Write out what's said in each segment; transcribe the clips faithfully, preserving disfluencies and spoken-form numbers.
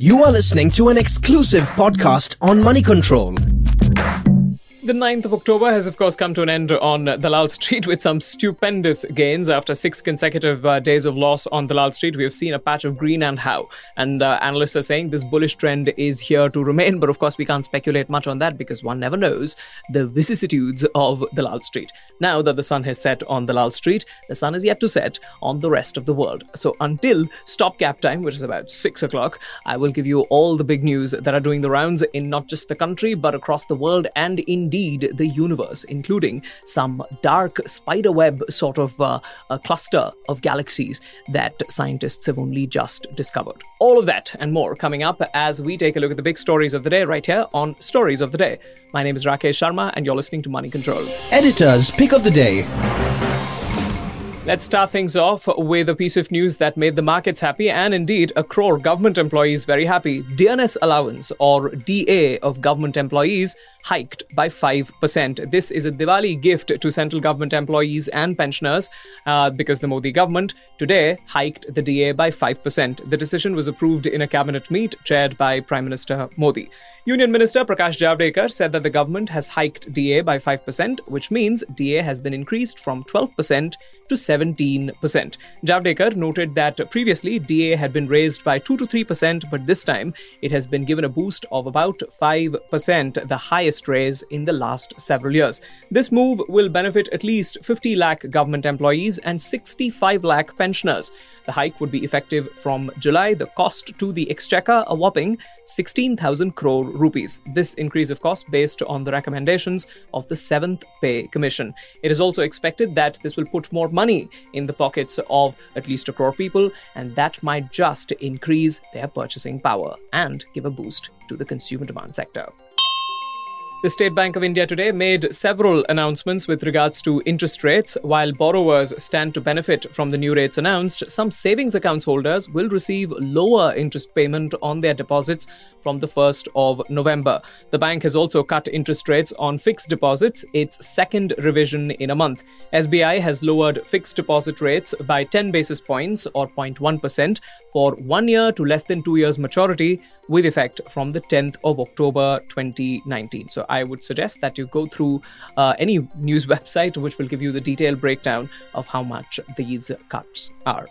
You are listening to an exclusive podcast on Money Control. The ninth of October has, of course, come to an end on Dalal Street with some stupendous gains. After six consecutive uh, days of loss on Dalal Street, we have seen a patch of green and how. And uh, analysts are saying this bullish trend is here to remain. But of course, we can't speculate much on that because one never knows the vicissitudes of Dalal Street. Now that the sun has set on Dalal Street, the sun is yet to set on the rest of the world. So until stopgap time, which is about six o'clock, I will give you all the big news that are doing the rounds in not just the country, but across the world and in Indeed, the universe, including some dark spiderweb sort of uh, a cluster of galaxies that scientists have only just discovered. All of that and more coming up as we take a look at the big stories of the day right here on Stories of the Day. My name is Rakesh Sharma and you're listening to Money Control. Editor's Pick of the Day. Let's start things off with a piece of news that made the markets happy and indeed a crore government employees very happy. Dearness allowance or D A of government employees hiked by five percent. This is a Diwali gift to central government employees and pensioners uh, because the Modi government today hiked the D A by five percent. The decision was approved in a cabinet meet chaired by Prime Minister Modi. Union Minister Prakash Javadekar said that the government has hiked D A by five percent, which means D A has been increased from twelve percent to seventeen percent. Javadekar noted that previously D A had been raised by two to three percent, but this time it has been given a boost of about five percent, the highest raise in the last several years. This move will benefit at least fifty lakh government employees and sixty-five lakh pensioners. The hike would be effective from July. The cost to the exchequer a whopping sixteen thousand crore rupees. This increase, of course, based on the recommendations of the seventh Pay Commission. It is also expected that this will put more money in the pockets of at least a crore people, and that might just increase their purchasing power and give a boost to the consumer demand sector. The State Bank of India today made several announcements with regards to interest rates. While borrowers stand to benefit from the new rates announced, some savings accounts holders will receive lower interest payment on their deposits from the first of November. The bank has also cut interest rates on fixed deposits, its second revision in a month. S B I has lowered fixed deposit rates by ten basis points or zero point one percent for one year to less than two years maturity with effect from the tenth of October twenty nineteen. So I would suggest that you go through uh, any news website which will give you the detailed breakdown of how much these cuts are.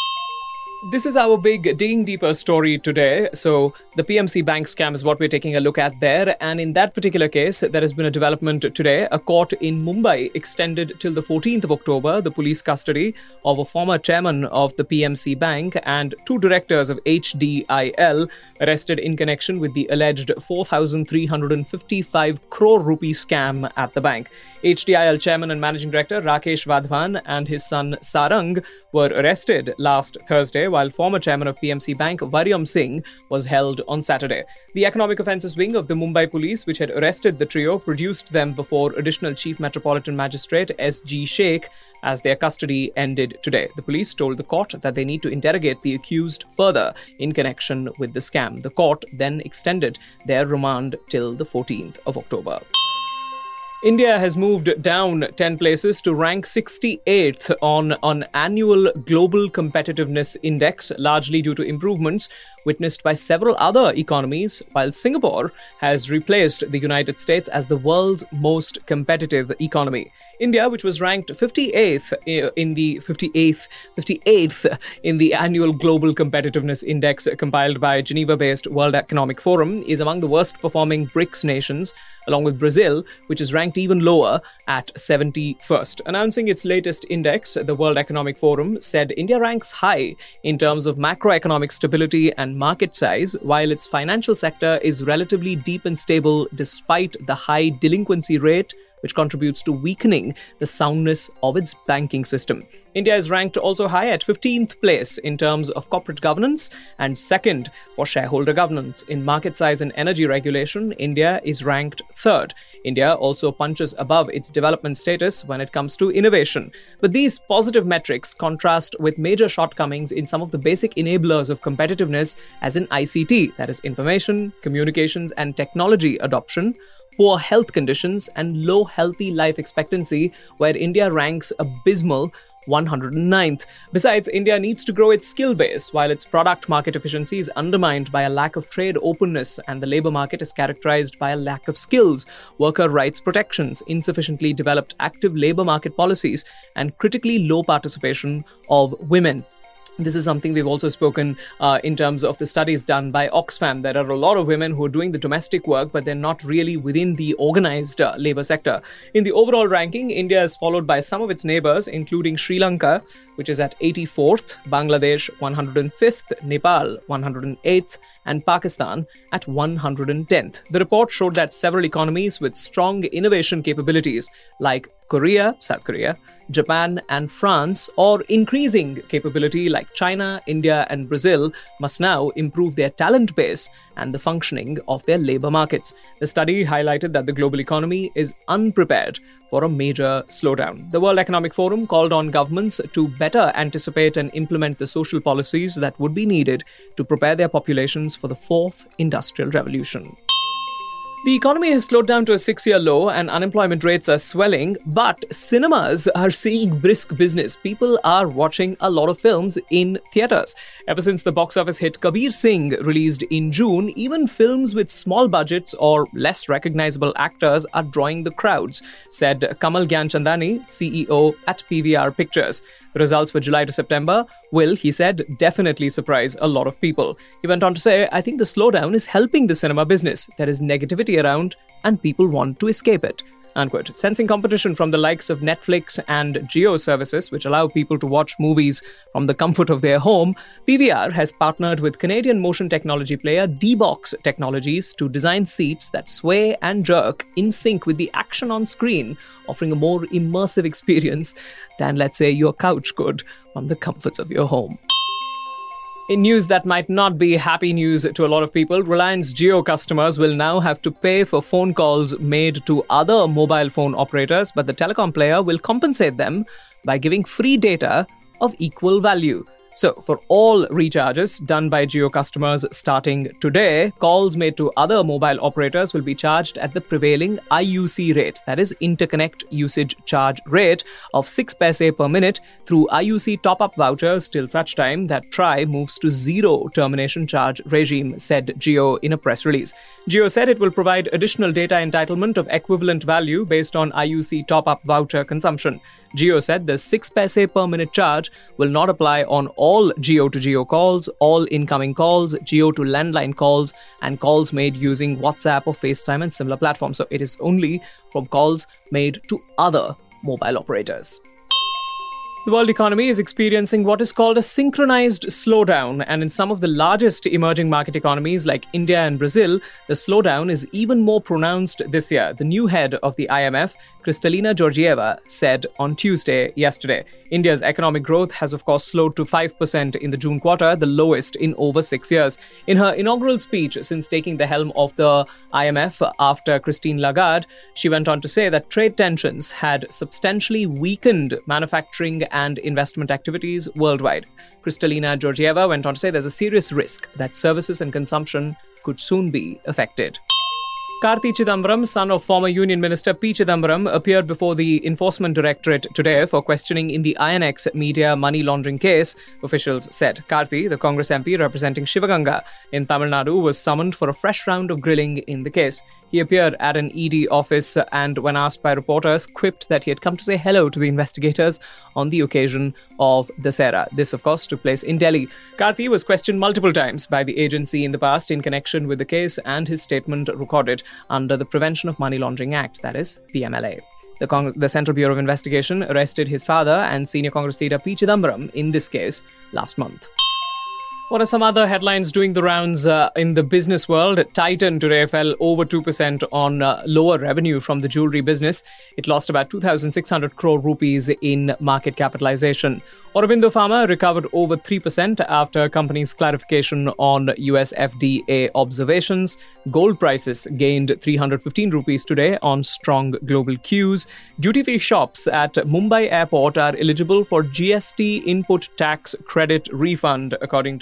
This is our big digging deeper story today. So the P M C Bank scam is what we're taking a look at there. And in that particular case, there has been a development today. A court in Mumbai extended till the fourteenth of October the police custody of a former chairman of the P M C Bank and two directors of H D I L arrested in connection with the alleged four thousand three hundred fifty-five crore rupee scam at the bank. H D I L chairman and managing director Rakesh Vadhavan and his son Sarang were arrested last Thursday, while former chairman of P M C Bank Varyam Singh was held on Saturday. The Economic Offences Wing of the Mumbai Police, which had arrested the trio, produced them before Additional Chief Metropolitan Magistrate S G Sheikh as their custody ended today. The police told the court that they need to interrogate the accused further in connection with the scam. The court then extended their remand till the fourteenth of October. India has moved down ten places to rank sixty-eighth on an annual Global Competitiveness Index, largely due to improvements witnessed by several other economies, while Singapore has replaced the United States as the world's most competitive economy. India, which was ranked fifty-eighth in the fifty-eighth, fifty-eighth in the annual Global Competitiveness Index compiled by Geneva-based World Economic Forum, is among the worst-performing BRICS nations, along with Brazil, which is ranked even lower at seventy-first. Announcing its latest index, the World Economic Forum said India ranks high in terms of macroeconomic stability and market size, while its financial sector is relatively deep and stable despite the high delinquency rate, which contributes to weakening the soundness of its banking system. India is ranked also high at fifteenth place in terms of corporate governance and second for shareholder governance. In market size and energy regulation, India is ranked third. India also punches above its development status when it comes to innovation. But these positive metrics contrast with major shortcomings in some of the basic enablers of competitiveness, as in I C T, that is information, communications and technology adoption, poor health conditions and low healthy life expectancy, where India ranks abysmal one hundred ninth. Besides, India needs to grow its skill base, while its product market efficiency is undermined by a lack of trade openness, and the labour market is characterised by a lack of skills, worker rights protections, insufficiently developed active labour market policies, and critically low participation of women. This is something we've also spoken uh, in terms of the studies done by Oxfam. There are a lot of women who are doing the domestic work, but they're not really within the organized uh, labor sector. In the overall ranking, India is followed by some of its neighbors, including Sri Lanka, which is at eighty-fourth, Bangladesh one hundred fifth, Nepal one hundred eighth, and Pakistan at one hundred tenth. The report showed that several economies with strong innovation capabilities like Korea, South Korea, Japan and France, or increasing capability like China, India and Brazil, must now improve their talent base and the functioning of their labour markets. The study highlighted that the global economy is unprepared for a major slowdown. The World Economic Forum called on governments to better anticipate and implement the social policies that would be needed to prepare their populations for the fourth industrial revolution. The economy has slowed down to a six-year low and unemployment rates are swelling, but cinemas are seeing brisk business. People are watching a lot of films in theatres. Ever since the box office hit Kabir Singh released in June, even films with small budgets or less recognizable actors are drawing the crowds, said Kamal Gyanchandani, C E O at P V R Pictures. The results for July to September will, he said, definitely surprise a lot of people. He went on to say, I think the slowdown is helping the cinema business. There is negativity around and people want to escape it. Unquote. Sensing competition from the likes of Netflix and Jio services, which allow people to watch movies from the comfort of their home, P V R has partnered with Canadian motion technology player D-Box Technologies to design seats that sway and jerk in sync with the action on screen, offering a more immersive experience than, let's say, your couch could from the comforts of your home. In news that might not be happy news to a lot of people, Reliance Jio customers will now have to pay for phone calls made to other mobile phone operators, but the telecom player will compensate them by giving free data of equal value. So, for all recharges done by Jio customers starting today, calls made to other mobile operators will be charged at the prevailing I U C rate, that is Interconnect Usage Charge rate, of six paise per minute through I U C top-up vouchers till such time that T R I moves to zero termination charge regime, said Jio in a press release. Jio said it will provide additional data entitlement of equivalent value based on I U C top-up voucher consumption. Jio said the six paise per minute charge will not apply on all Jio to Jio calls, all incoming calls, Jio to landline calls, and calls made using WhatsApp or FaceTime and similar platforms. So it is only from calls made to other mobile operators. The world economy is experiencing what is called a synchronized slowdown, and in some of the largest emerging market economies like India and Brazil, the slowdown is even more pronounced this year. The new head of the I M F, Kristalina Georgieva, said on Tuesday yesterday. India's economic growth has, of course, slowed to five percent in the June quarter, the lowest in over six years. In her inaugural speech since taking the helm of the I M F after Christine Lagarde, she went on to say that trade tensions had substantially weakened manufacturing and investment activities worldwide. Kristalina Georgieva went on to say there's a serious risk that services and consumption could soon be affected. Karti Chidambaram, son of former Union Minister P. Chidambaram, appeared before the Enforcement Directorate today for questioning in the I N X media money laundering case, officials said. Karti, the Congress M P representing Shivaganga in Tamil Nadu, was summoned for a fresh round of grilling in the case. He appeared at an E D office and, when asked by reporters, quipped that he had come to say hello to the investigators on the occasion of Dussehra. This, of course, took place in Delhi. Karti was questioned multiple times by the agency in the past in connection with the case, and his statement recorded under the Prevention of Money Laundering Act, that is, P M L A. The, Congress, the Central Bureau of Investigation arrested his father and senior Congress leader P. Chidambaram in this case last month. What are some other headlines doing the rounds uh, in the business world? Titan today fell over two percent on uh, lower revenue from the jewelry business. It lost about two thousand six hundred crore rupees in market capitalization. Aurobindo Pharma recovered over three percent after company's clarification on U S F D A observations. Gold prices gained three hundred fifteen rupees today on strong global cues. Duty-free shops at Mumbai airport are eligible for G S T input tax credit refund, according to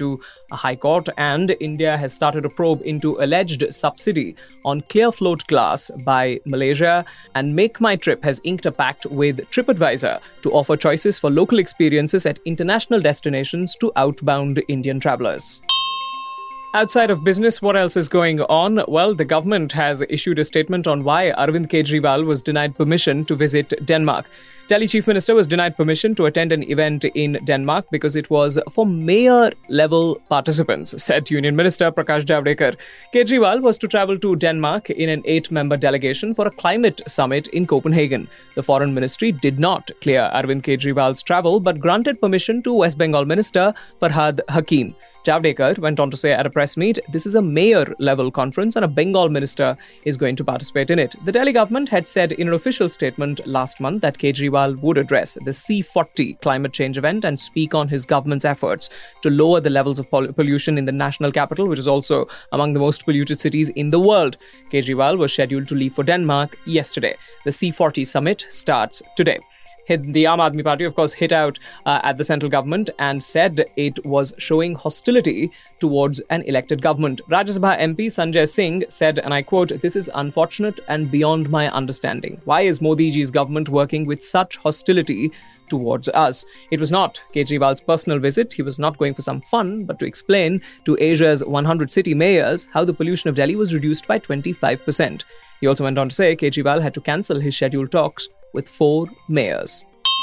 a high court, and India has started a probe into alleged subsidy on clear float glass by Malaysia, and Make My Trip has inked a pact with TripAdvisor to offer choices for local experiences at international destinations to outbound Indian travelers. Outside of business, what else is going on? Well, the government has issued a statement on why Arvind Kejriwal was denied permission to visit Denmark. Delhi Chief Minister was denied permission to attend an event in Denmark because it was for mayor-level participants, said Union Minister Prakash Javadekar. Kejriwal was to travel to Denmark in an eight-member delegation for a climate summit in Copenhagen. The Foreign Ministry did not clear Arvind Kejriwal's travel but granted permission to West Bengal Minister Farhad Hakim. Javadekar went on to say at a press meet, this is a mayor-level conference and a Bengal minister is going to participate in it. The Delhi government had said in an official statement last month that Kejriwal would address the C forty climate change event and speak on his government's efforts to lower the levels of pol- pollution in the national capital, which is also among the most polluted cities in the world. Kejriwal was scheduled to leave for Denmark yesterday. The C forty summit starts today. The Aam Aadmi Party, of course, hit out uh, at the central government and said it was showing hostility towards an elected government. Rajya Sabha M P Sanjay Singh said, and I quote, "This is unfortunate and beyond my understanding. Why is Modi ji's government working with such hostility towards us?" It was not Kejriwal's personal visit. He was not going for some fun, but to explain to Asia's one hundred city mayors how the pollution of Delhi was reduced by twenty-five percent. He also went on to say Kejriwal had to cancel his scheduled talks with four mayors.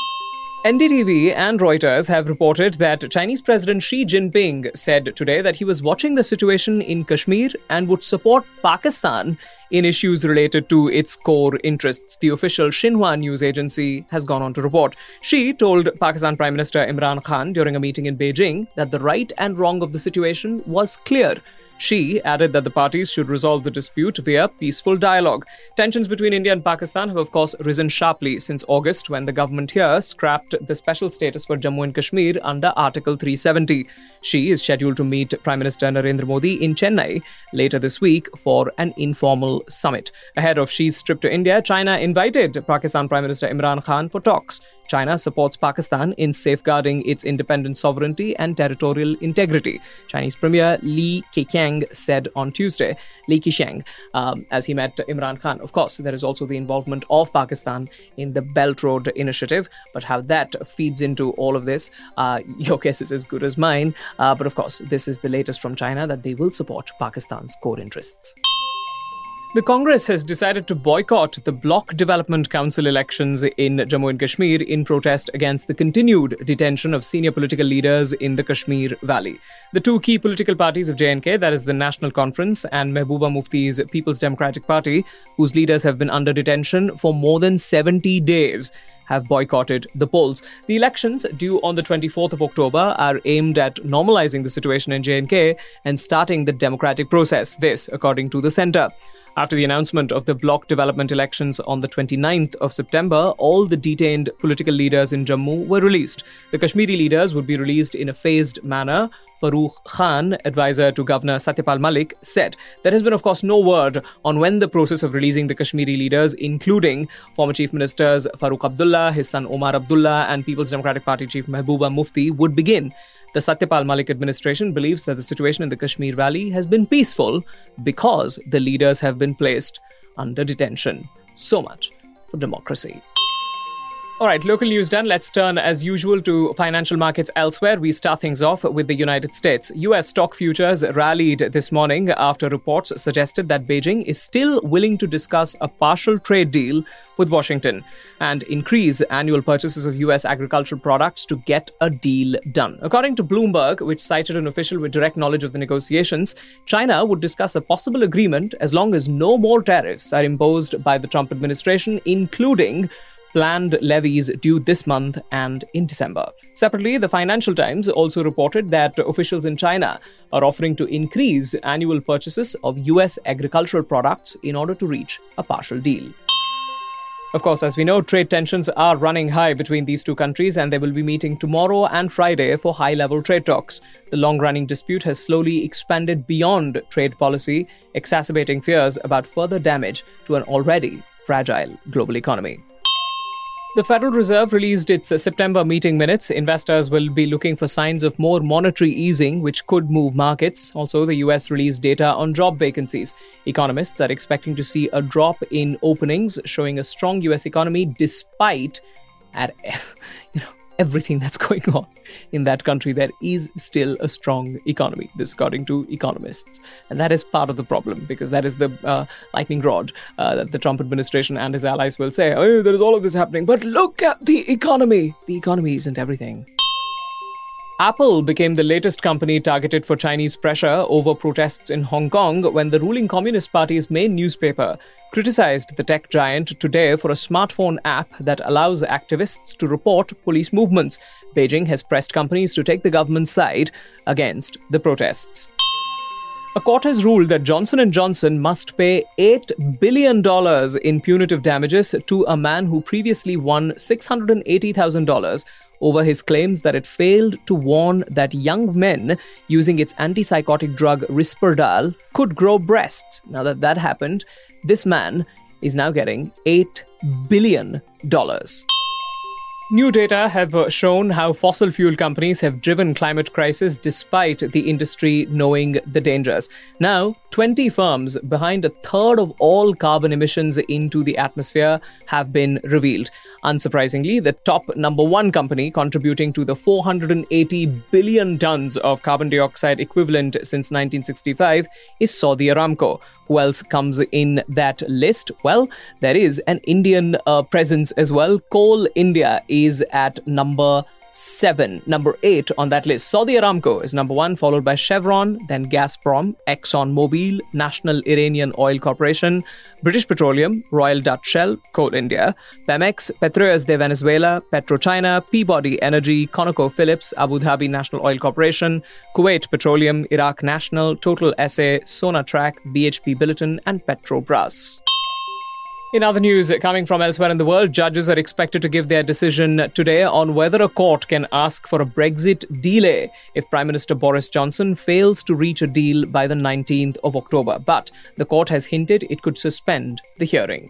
N D T V and Reuters have reported that Chinese President Xi Jinping said today that he was watching the situation in Kashmir and would support Pakistan in issues related to its core interests. The official Xinhua news agency has gone on to report. Xi told Pakistan Prime Minister Imran Khan during a meeting in Beijing that the right and wrong of the situation was clear. Xi added that the parties should resolve the dispute via peaceful dialogue. Tensions between India and Pakistan have, of course, risen sharply since August when the government here scrapped the special status for Jammu and Kashmir under Article three seventy. Xi is scheduled to meet Prime Minister Narendra Modi in Chennai later this week for an informal summit. Ahead of Xi's trip to India, China invited Pakistan Prime Minister Imran Khan for talks. China supports Pakistan in safeguarding its independent sovereignty and territorial integrity. Chinese Premier Li Keqiang said on Tuesday, Li Keqiang, um, as he met Imran Khan. Of course, there is also the involvement of Pakistan in the Belt Road Initiative, but how that feeds into all of this, uh, your guess is as good as mine. Uh, but of course, this is the latest from China that they will support Pakistan's core interests. The Congress has decided to boycott the Bloc Development Council elections in Jammu and Kashmir in protest against the continued detention of senior political leaders in the Kashmir Valley. The two key political parties of J and K, that is the National Conference and Mehbooba Mufti's People's Democratic Party, whose leaders have been under detention for more than seventy days, have boycotted the polls. The elections, due on the twenty-fourth of October, are aimed at normalizing the situation in J and K and starting the democratic process. This, according to the centre. After the announcement of the bloc development elections on the twenty-ninth of September, all the detained political leaders in Jammu were released. The Kashmiri leaders would be released in a phased manner. Farooq Khan, advisor to Governor Satyapal Malik, said there has been, of course, no word on when the process of releasing the Kashmiri leaders, including former Chief Ministers Farooq Abdullah, his son Omar Abdullah, and People's Democratic Party Chief Mehbooba Mufti, would begin. The Satyapal Malik administration believes that the situation in the Kashmir Valley has been peaceful because the leaders have been placed under detention. So much for democracy. All right, local news done. Let's turn, as usual, to financial markets elsewhere. We start things off with the United States. U S stock futures rallied this morning after reports suggested that Beijing is still willing to discuss a partial trade deal with Washington and increase annual purchases of U S agricultural products to get a deal done. According to Bloomberg, which cited an official with direct knowledge of the negotiations, China would discuss a possible agreement as long as no more tariffs are imposed by the Trump administration, including planned levies due this month and in December. Separately, the Financial Times also reported that officials in China are offering to increase annual purchases of U S agricultural products in order to reach a partial deal. Of course, as we know, trade tensions are running high between these two countries, and they will be meeting tomorrow and Friday for high-level trade talks. The long-running dispute has slowly expanded beyond trade policy, exacerbating fears about further damage to an already fragile global economy. The Federal Reserve released its September meeting minutes. Investors will be looking for signs of more monetary easing, which could move markets. Also, the U S released data on job vacancies. Economists are expecting to see a drop in openings, showing a strong U S economy despite at you know everything that's going on in that country. There is still a strong economy, this according to economists. And that is part of the problem, because that is the uh, lightning rod uh, that the Trump administration and his allies will say, oh, there is all of this happening, but look at the economy. The economy isn't everything. Apple became the latest company targeted for Chinese pressure over protests in Hong Kong when the ruling Communist Party's main newspaper criticized the tech giant today for a smartphone app that allows activists to report police movements. Beijing has pressed companies to take the government's side against the protests. A court has ruled that Johnson and Johnson must pay eight billion dollars in punitive damages to a man who previously won six hundred eighty thousand dollars over his claims that it failed to warn that young men using its antipsychotic drug Risperdal could grow breasts. Now that that happened, this man is now getting eight billion dollars. New data have shown how fossil fuel companies have driven climate crisis despite the industry knowing the dangers. Now, twenty firms behind a third of all carbon emissions into the atmosphere have been revealed. Unsurprisingly, the top number one company contributing to the four hundred eighty billion tons of carbon dioxide equivalent since nineteen sixty-five is Saudi Aramco. Who else comes in that list? Well, there is an Indian uh, presence as well. Coal India is at number seven, number eight on that list. Saudi Aramco is number one, followed by Chevron, then Gazprom, ExxonMobil, National Iranian Oil Corporation, British Petroleum, Royal Dutch Shell, Coal India, Pemex, Petróleos de Venezuela, PetroChina, Peabody Energy, ConocoPhillips, Abu Dhabi National Oil Corporation, Kuwait Petroleum, Iraq National, Total S A, Sonatrach, B H P Billiton, and Petrobras. In other news coming from elsewhere in the world, judges are expected to give their decision today on whether a court can ask for a Brexit delay if Prime Minister Boris Johnson fails to reach a deal by the nineteenth of October. But the court has hinted it could suspend the hearing.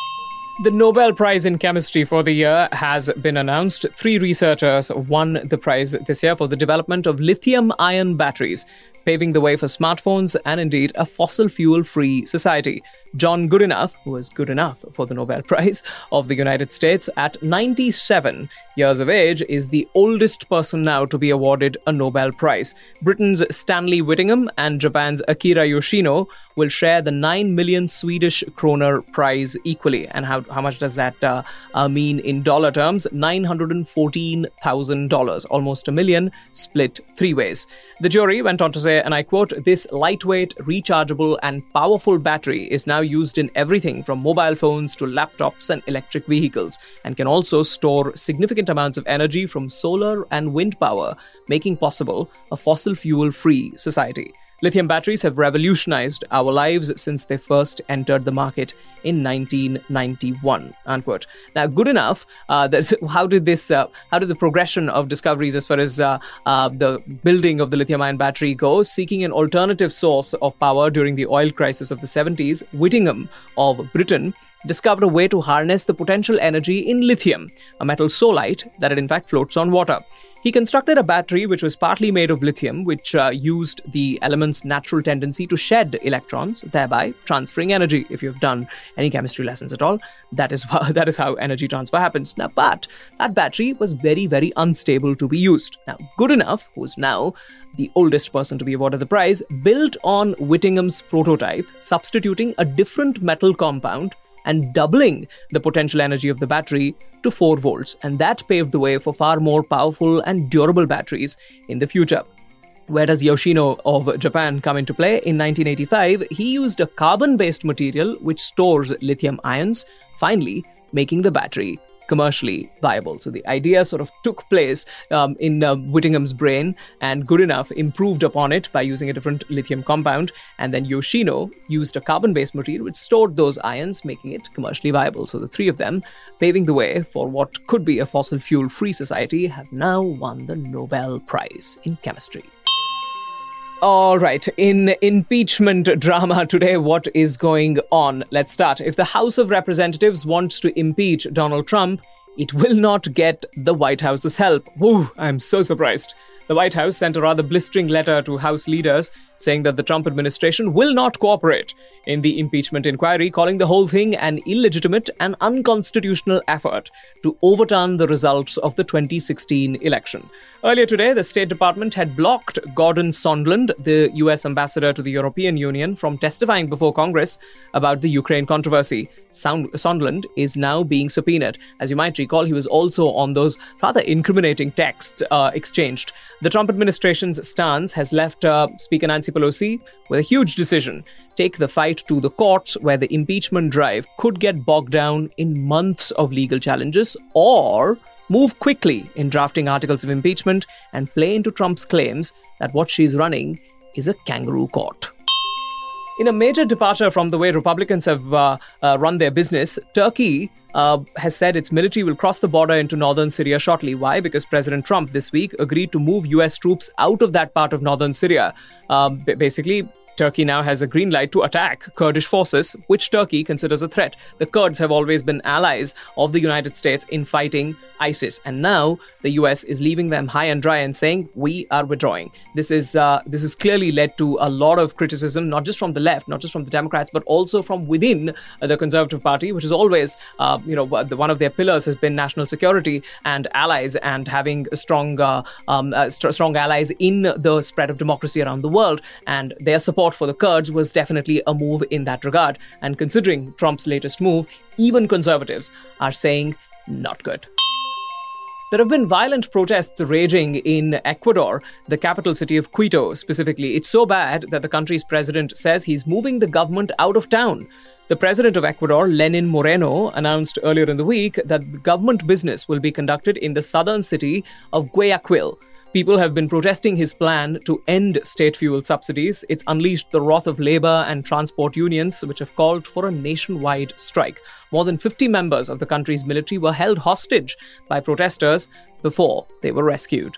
The Nobel Prize in Chemistry for the year has been announced. Three researchers won the prize this year for the development of lithium-ion batteries, paving the way for smartphones and indeed a fossil fuel-free society. John Goodenough, who was good enough for the Nobel Prize of the United States at ninety-seven years of age, is the oldest person now to be awarded a Nobel Prize. Britain's Stanley Whittingham and Japan's Akira Yoshino will share the nine million Swedish kroner prize equally. And how, how much does that uh, uh, mean in dollar terms? nine hundred fourteen thousand dollars, almost a million, split three ways. The jury went on to say, and I quote, "This lightweight, rechargeable and powerful battery is now used in everything from mobile phones to laptops and electric vehicles, and can also store significant amounts of energy from solar and wind power, making possible a fossil fuel-free society." Lithium batteries have revolutionized our lives since they first entered the market in nineteen ninety-one, unquote. Now, good enough. Uh, how did this? Uh, how did the progression of discoveries as far as uh, uh, the building of the lithium-ion battery go? Seeking an alternative source of power during the oil crisis of the seventies, Whittingham of Britain discovered a way to harness the potential energy in lithium, a metal solite that it in fact floats on water. He constructed a battery which was partly made of lithium, which uh, used the element's natural tendency to shed electrons, thereby transferring energy. If you've done any chemistry lessons at all, that is how, that is how energy transfer happens. Now, but that battery was very, very unstable to be used. Now, Goodenough, who's now the oldest person to be awarded the prize, built on Whittingham's prototype, substituting a different metal compound and doubling the potential energy of the battery to four volts. And that paved the way for far more powerful and durable batteries in the future. Where does Yoshino of Japan come into play? In nineteen eighty-five, he used a carbon-based material which stores lithium ions, finally making the battery commercially viable. So the idea sort of took place um, in uh, Whittingham's brain, and Goodenough improved upon it by using a different lithium compound, and then Yoshino used a carbon-based material which stored those ions, making it commercially viable. So the three of them, paving the way for what could be a fossil fuel-free society, have now won the Nobel Prize in Chemistry. All right, in impeachment drama today, what is going on? Let's start. If the House of Representatives wants to impeach Donald Trump, it will not get the White House's help. Woo, I'm so surprised. The White House sent a rather blistering letter to House leaders saying that the Trump administration will not cooperate in the impeachment inquiry, calling the whole thing an illegitimate and unconstitutional effort to overturn the results of the twenty sixteen election. Earlier today, the State Department had blocked Gordon Sondland, the U S ambassador to the European Union, from testifying before Congress about the Ukraine controversy. Sound- Sondland is now being subpoenaed. As you might recall, he was also on those rather incriminating texts uh, exchanged. The Trump administration's stance has left uh, Speaker Nancy Pelosi with a huge decision. Take the fight to the courts, where the impeachment drive could get bogged down in months of legal challenges, or move quickly in drafting articles of impeachment and play into Trump's claims that what she's running is a kangaroo court. In a major departure from the way Republicans have uh, uh, run their business, Turkey uh, has said its military will cross the border into northern Syria shortly. Why? Because President Trump this week agreed to move U S troops out of that part of northern Syria. Um, b- basically, Turkey now has a green light to attack Kurdish forces, which Turkey considers a threat. The Kurds have always been allies of the United States in fighting ISIS, and now the U S is leaving them high and dry and saying, we are withdrawing. This is uh, this has clearly led to a lot of criticism, not just from the left, not just from the Democrats, but also from within uh, the Conservative Party, which is always, uh, you know, one of their pillars has been national security and allies, and having strong, uh, um, uh, st- strong allies in the spread of democracy around the world. And their support for the Kurds was definitely a move in that regard. And considering Trump's latest move, even conservatives are saying not good. There have been violent protests raging in Ecuador, the capital city of Quito specifically. It's so bad that the country's president says he's moving the government out of town. The president of Ecuador, Lenin Moreno, announced earlier in the week that government business will be conducted in the southern city of Guayaquil. People have been protesting his plan to end state fuel subsidies. It's unleashed the wrath of labor and transport unions, which have called for a nationwide strike. More than fifty members of the country's military were held hostage by protesters before they were rescued.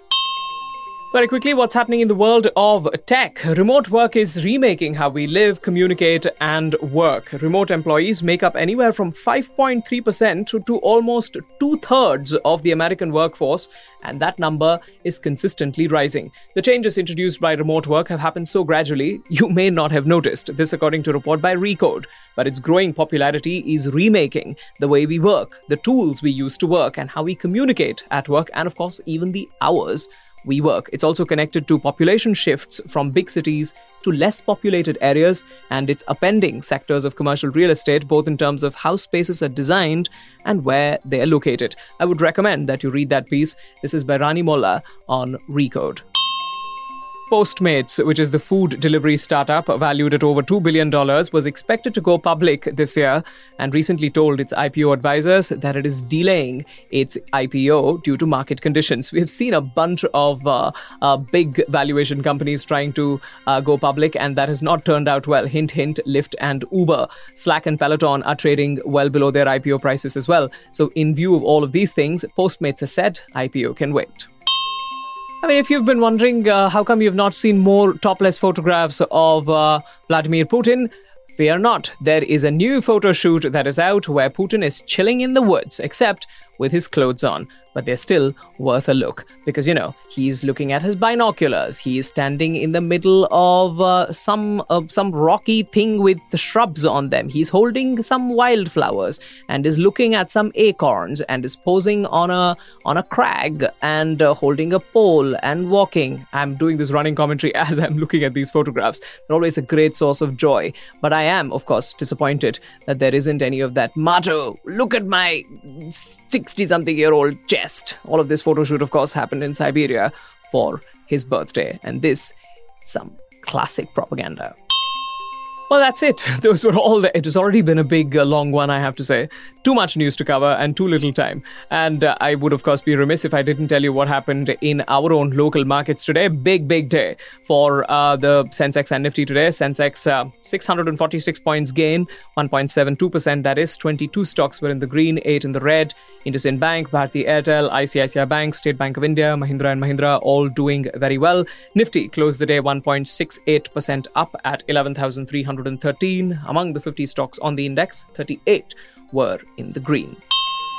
Very quickly, what's happening in the world of tech? Remote work is remaking how we live, communicate, and work. Remote employees make up anywhere from five point three percent to, to almost two-thirds of the American workforce, and that number is consistently rising. The changes introduced by remote work have happened so gradually, you may not have noticed. This according to a report by Recode. But its growing popularity is remaking the way we work, the tools we use to work, and how we communicate at work, and of course, even the hours we work. It's also connected to population shifts from big cities to less populated areas, and it's upending sectors of commercial real estate, both in terms of how spaces are designed and where they are located. I would recommend that you read that piece. This is by Rani Molla on Recode. Postmates, which is the food delivery startup valued at over two billion dollars, was expected to go public this year and recently told its I P O advisors that it is delaying its I P O due to market conditions. We have seen a bunch of uh, uh, big valuation companies trying to uh, go public, and that has not turned out well. Hint, hint, Lyft and Uber. Slack and Peloton are trading well below their I P O prices as well. So in view of all of these things, Postmates has said I P O can wait. I mean, if you've been wondering uh, how come you've not seen more topless photographs of uh, Vladimir Putin, fear not. There is a new photo shoot that is out where Putin is chilling in the woods, except with his clothes on. But they're still worth a look because, you know, he's looking at his binoculars. He is standing in the middle of uh, some uh, some rocky thing with the shrubs on them. He's holding some wildflowers and is looking at some acorns and is posing on a on a crag and uh, holding a pole and walking. I'm doing this running commentary as I'm looking at these photographs. They're always a great source of joy. But I am, of course, disappointed that there isn't any of that motto. Look at my sixty-something-year-old chest. All of this photo shoot, of course, happened in Siberia for his birthday. And this, some classic propaganda. Well, that's it. Those were all the... It has already been a big, uh, long one, I have to say. Too much news to cover and too little time. And uh, I would, of course, be remiss if I didn't tell you what happened in our own local markets today. Big, big day for uh, the Sensex and Nifty today. Sensex, uh, six hundred forty-six points gain, one point seven two percent. That is, twenty-two stocks were in the green, eight in the red. IndusInd Bank, Bharti Airtel, I C I C I Bank, State Bank of India, Mahindra and Mahindra, all doing very well. Nifty closed the day one point six eight percent up at eleven thousand three hundred thirteen. Among the fifty stocks on the index, thirty-eight were in the green.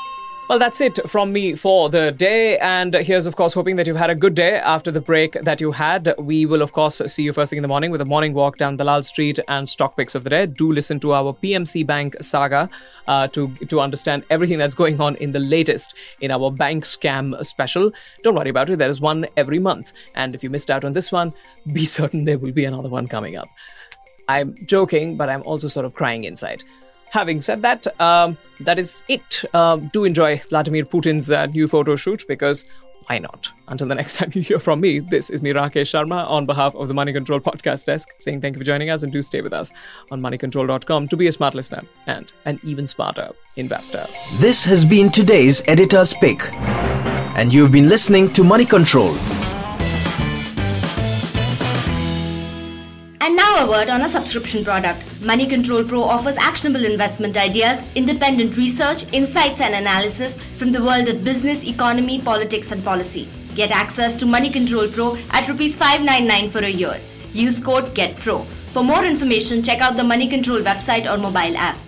Well, that's it from me for the day. And here's, of course, hoping that you've had a good day after the break that you had. We will, of course, see you first thing in the morning with a morning walk down Dalal Street and stock picks of the day. Do listen to our P M C Bank saga uh, to, to understand everything that's going on in the latest in our bank scam special. Don't worry about it. There is one every month. And if you missed out on this one, be certain there will be another one coming up. I'm joking, but I'm also sort of crying inside. Having said that, um, that is it. Uh, do enjoy Vladimir Putin's uh, new photo shoot, because why not? Until the next time you hear from me, this is me, Rakesh Sharma, on behalf of the Money Control podcast desk, saying thank you for joining us, and do stay with us on money control dot com to be a smart listener and an even smarter investor. This has been today's Editor's Pick, and you've been listening to Money Control. And now a word on a subscription product. Money Control Pro offers actionable investment ideas, independent research, insights and analysis from the world of business, economy, politics and policy. Get access to Money Control Pro at rupees five ninety-nine for a year. Use code GETPRO. For more information, check out the Money Control website or mobile app.